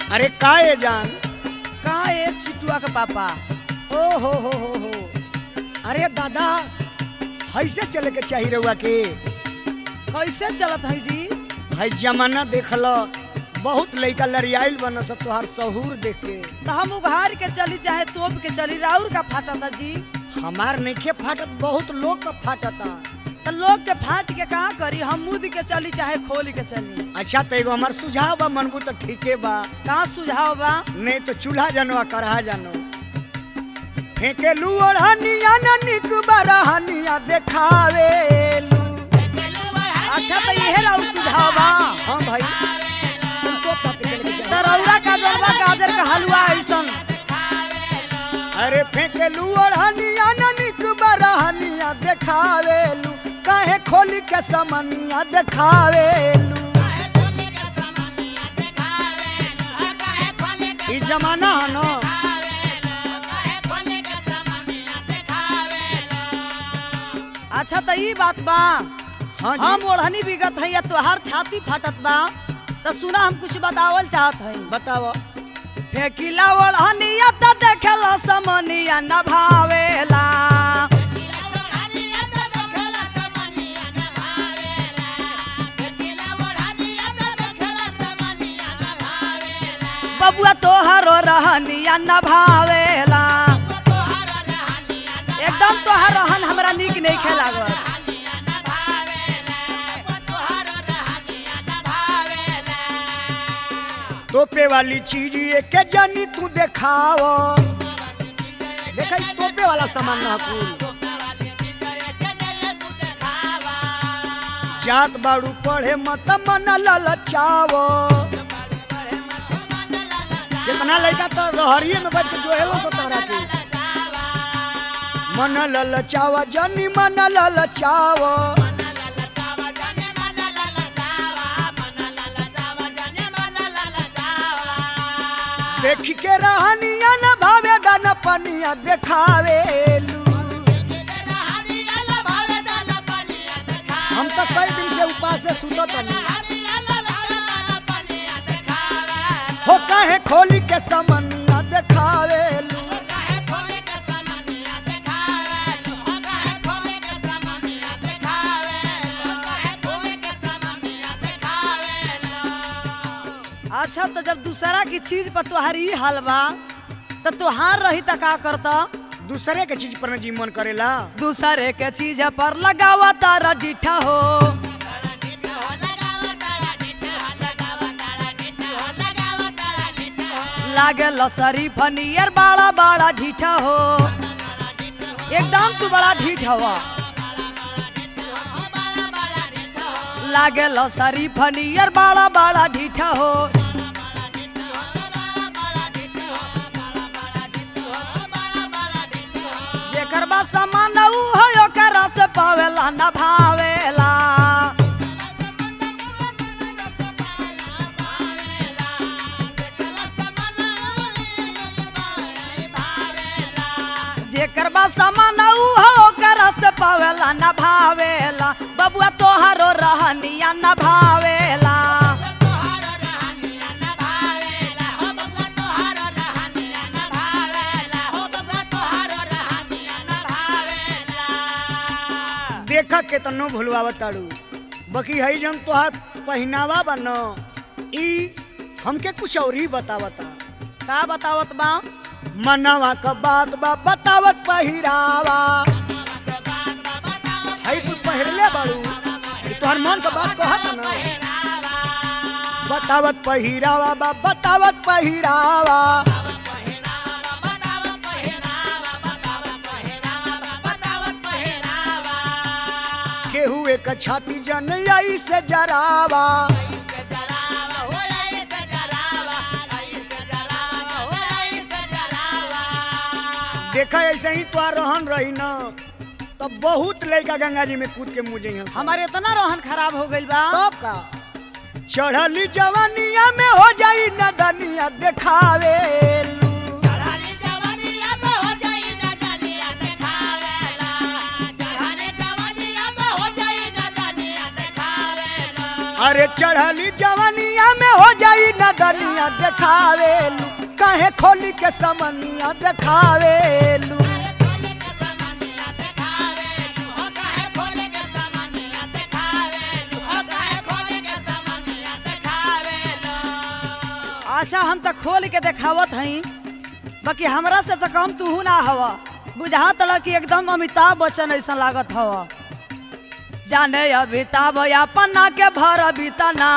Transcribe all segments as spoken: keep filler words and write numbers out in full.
अरे का ये जान? का ए छिटुआ के पापा? ओ हो हो हो हो अरे दादा ऐसे चले के चाहिए रहुआ के। कैसे चलत है जी? भाई जमाना देख लो, बहुत लड़का लड़ियाइल बन सब तोहार सहूर देख के। तो हम उघार के चली चाहे तोप के चली, राउर का फाटा था जी। हमार नइखे फाटत, बहुत लोग का फाटता। तो लोग के फाट के कहाँ करी, हम मुद के चली चाहे खोल के चली। अच्छा तो एगो हमार सुझाव बा, मनबू तो ठीके बा। कहाँ सुझाव बा? नहीं तो चूल्हा जानो करहा जानो। फेंके लू ओढ़निया ना निक बरहनिया देखावेलू। अच्छा तो यही राउर सुझाव बा। हाँ भाई तुमको पता चले के चाहिए। तरौरा का जलवा गाजर का हलवा ऐसन। अरे फेंके लू ओढ़निया ना निक बरहनिया देखावेलू, काहे खोली के समनिया देखावेलू। ई जमाना है ना। अच्छा तो ई बात बा। हाँ जी। हम ओढ़नी बिगत है या तोहार छाती फाटत बा, तो सुना हम कुछ बतावल चाहत है। बताओ। फेकिला ओढ़निया त देखेला समनिया न भावेला। बबुआ तोहरो रहनिया न भावेला। एकदम तोहर रहन हमरा नीक नहीं खेलागत। तोपे वाली चीज ये के जानी तू देखाओ। देखा ई तोपे वाला सामान ना कुल। जात बाड़ू पढ़े मत मन ललचाओ। कितना लड़का तो रहरिये में बैठ के जो हेलो तो तारा के मन ललचावा जानी मन ललचावा। देख के रहनिया न भावे दान पनिया देखावेलू। हम तो कई दिन से उपास से सुतत नहीं। हो काहे खोली के समनिया देखावेलू। अच्छा तो जब दूसरा की चीज पर तुम्हारी हाल बा, तो तुहार रही त का करता? दूसरे के चीज पर जी मन करेला। दूसरे के चीज पर लगावा तारा डिठा हो। लागे लसरी फनियर बड़ा बड़ा ढीठा हो। एकदम तू बड़ा ढीठ हवा। लागे लसरी फनियर बड़ा बड़ा ढीठा हो। जेकर बा सामान ऊ हो ओकरा से पावेला न भावेला। जेकर बा सामान ऊ हो ओकरा से पावेला न भावेला। बबुआ तोहरो रहनिया न भावेला। देखा केतनो भूलवा ताड़ू, बाकी है जन तोहार पहनावा बा न, ई हमके कुछ और ही बतावता। का बतावत बा? मनवा का बात बा बतावत पहिरावा। है तू पहिरले बाड़ू, ई तोहार मन का बात कहत न। बतावत पहिरावा बा बतावत पहिरावा। केहू एक छाती जन आई से जरावा। देखा ऐसे ही तो रहन रही न, तब बहुत लड़का गंगा जी में कूद के मुझे यहाँ हमारे इतना रोहन खराब हो गई बा। तब का चढ़ली जवानिया में हो जाई नदनिया देखावे। अरे चढ़ली जवानिया में हो जाई न बदनिया देखावेलू काहे खोली के समनिया देखावेलू अच्छा हम तो खोल के देखावत हई बाकी हमरा से तो कम तू ना हवा बुझा तला कि एकदम अमिताभ बच्चन ऐसा लागत हवा जाने अमिताभ अपना के भर बीतना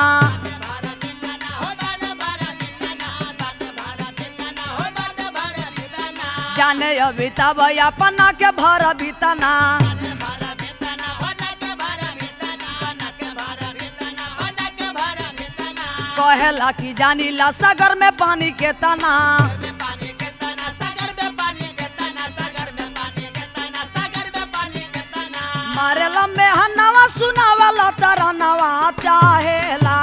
जाने अमिताभ अपना के भर बीतना कहेला कि जानी ला सागर में पानी के तना मारे लम्बे हन्नवा सुनावाला तारा नवा चाहेला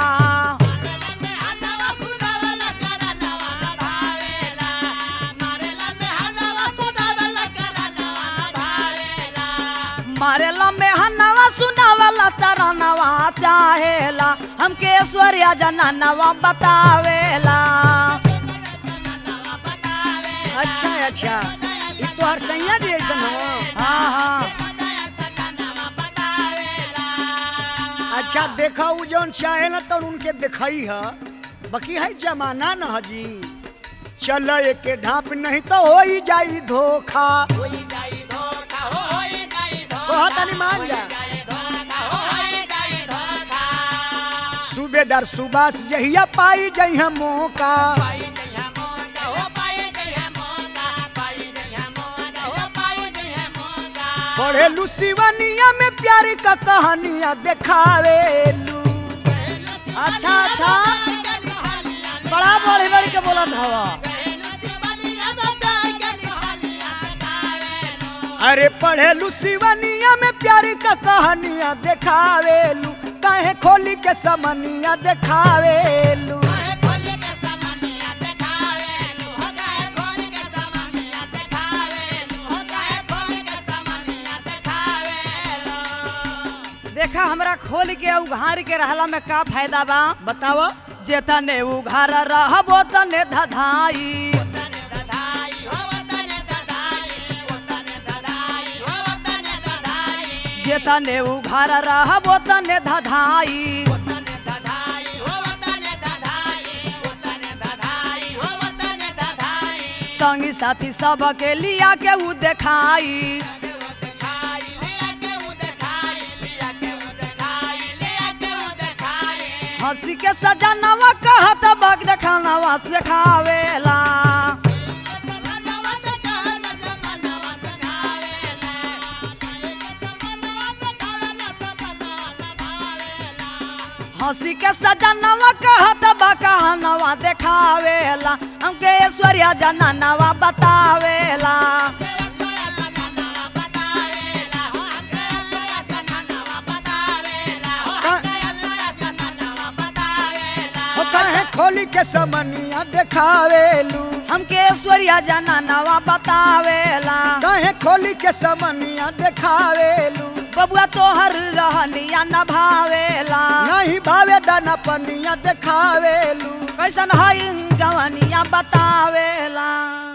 मारे लम्बे हन्नवा सुनावाला तारा नवा चाहेला हमके ऐश्वर्या जना नवा बतावेला अच्छा अच्छा ये तो हर सैया जी ऐसा हो हाँ हाँ अच्छा देखा उ जौन चाहे ना तो उनके दिखाई है बाकी है जमाना न जी चल के ढाप नहीं तो हो ही जाई धोखा तनी मान जा सूबेदार सुबास जहिया पाई जइहा मौका पढ़ेलू सिवनिया में प्यार का कहानियां देखावेलू अच्छा अच्छा बड़ा बड़ी बड़ी के बोलत हवा अरे पढ़ेलू सिवनिया में प्यार का कहानियां देखावेलू काहे खोली के समनिया देखावेलू देखा हमरा खोल के उघार के रहला में का फायदा बा बतावा जेतने उघार रहबो तने धधाई जेतने उघार रहबो तने धधाई संगी साथी सब के लिया के उ देखाई हंसी के सजनवा कहत बग देखानवा देखावेला हंसी के सजनवा कहत बकहनवा देखावेला हमके ऐश्वर्या जननवा बतावेला काहे खोली के समनिया देखावेलू हमके ऐश्वर्या जननवा बतावेला काहे खोली के समनिया देखावेलू बबुआ तोहर रहनिया न भावेला नहीं भावे दाना पनिया देखावेलू कैसन हई जवनिया बतावेला।